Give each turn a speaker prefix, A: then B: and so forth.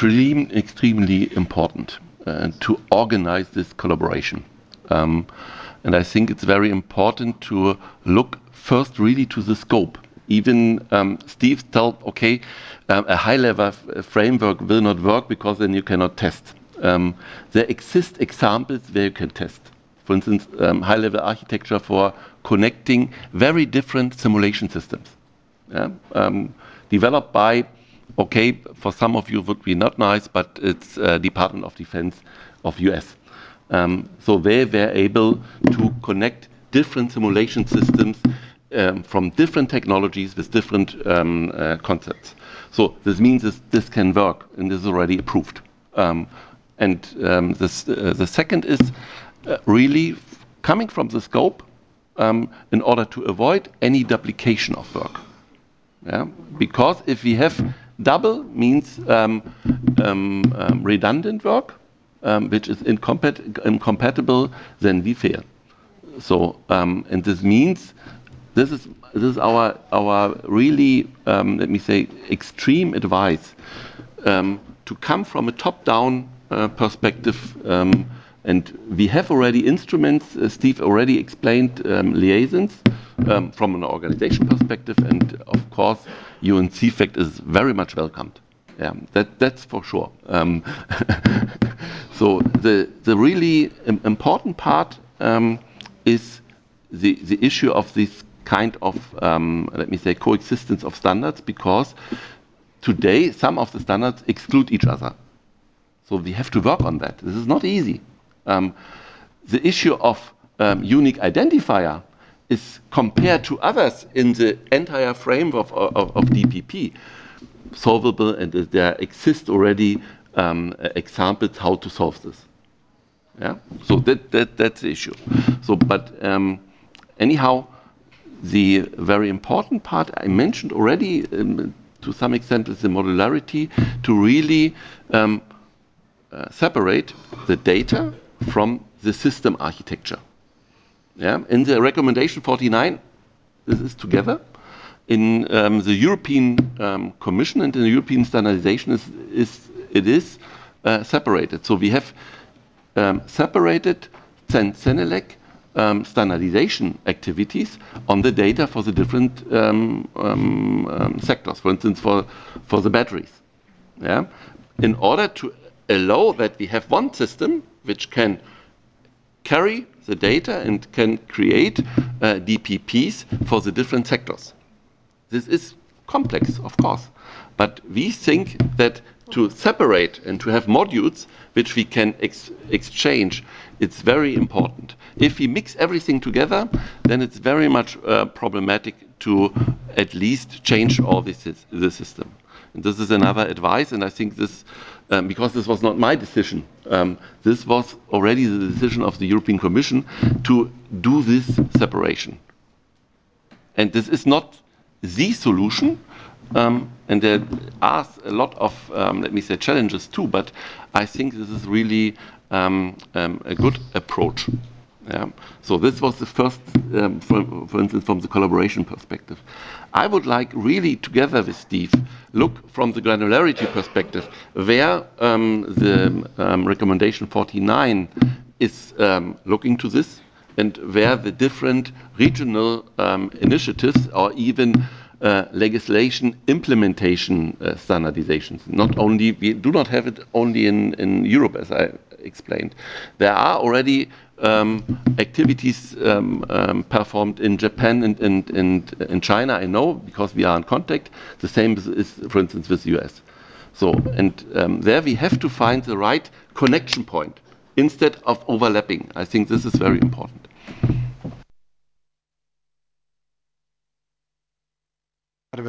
A: extremely important to organize this collaboration. And I think it's very important to look first really to the scope. Even Steve told, okay, a high-level framework will not work because then you cannot test. There exist examples where you can test. For instance, high-level architecture for connecting very different simulation systems. Yeah? Developed by, okay, for some of you would be not nice, but it's Department of Defense of US. So they were able to connect different simulation systems from different technologies with different concepts. So this means this can work, and this is already approved. The second is really coming from the scope in order to avoid any duplication of work. Yeah? Because if we have double means redundant work, which is incompatible, then we fail. So, and this means this is our really let me say extreme advice to come from a top-down perspective. And we have already instruments. Steve already explained liaisons from an organization perspective, and of course, UNCFACT is very much welcomed. Yeah, that's for sure. So the really important part is the issue of this kind of let me say coexistence of standards, because today some of the standards exclude each other. So we have to work on that. This is not easy. The issue of unique identifier is compared to others in the entire framework of DPP solvable, and there exist already examples how to solve this. Yeah, so that's the issue. So, but anyhow, the very important part I mentioned already to some extent is the modularity, to really separate the data from the system architecture. Yeah, in the recommendation 49, this is together. In the European Commission and in the European standardization it is separated. So we have separated CENELEC standardization activities on the data for the different sectors. For instance, for the batteries. Yeah, in order to allow that we have one system which can carry the data and can create DPPs for the different sectors. This is complex, of course, but we think that to separate and to have modules which we can exchange, it's very important. If we mix everything together, then it's very much problematic to at least change all the system. And this is another advice, and I think this, because this was not my decision, this was already the decision of the European Commission to do this separation. And this is not the solution, and there are a lot of, let me say, challenges too, but I think this is really a good approach. Yeah. So this was the first, for instance, from the collaboration perspective. I would like really, together with Steve, look from the granularity perspective where the recommendation 49 is looking to this, and where the different regional initiatives or even legislation implementation standardizations. Not only, we do not have it only in Europe, as I explained. There are already activities performed in Japan and in China, I know, because we are in contact. The same is, for instance, with the US. So, and there we have to find the right connection point instead of overlapping. I think this is very important.